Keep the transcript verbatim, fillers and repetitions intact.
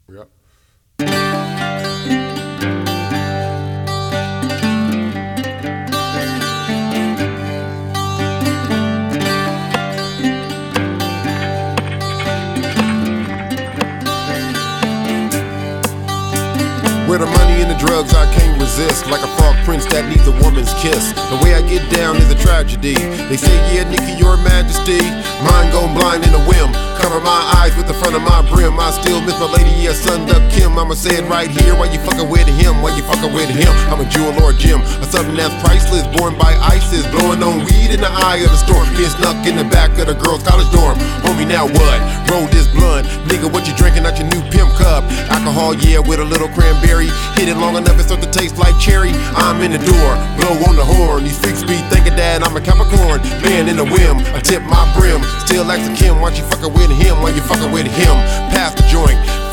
Yep. Where the money and the drugs I can't resist, like a frog prince that needs a woman's kiss. The way I get down is a tragedy. They say, yeah, Nikki, your majesty. Mind gone blind in a whim. Cover my eyes with the front of my brim. I still miss my lady, yeah, son Duck Kim. I'ma say it right here, why you fucking with him? Why you fucking with him? I'm a Jewel or Jim, a something that's priceless, born by ISIS, blowing on weed in the eye of the storm, being snuck in the back of the girls' college dorm. Homie, now what? Roll this blunt, nigga, what you drinking out your new pimp cup? Alcohol, yeah, with a little cranberry. Hit it long enough, it start to taste like cherry. I'm in the door, blow on the horn. These freaks be thinking that I'm a Capricorn. Man in the whim, I tip my brim. Still like the Kim, why you fucking with him? Why you fucking with him? Pass the joint,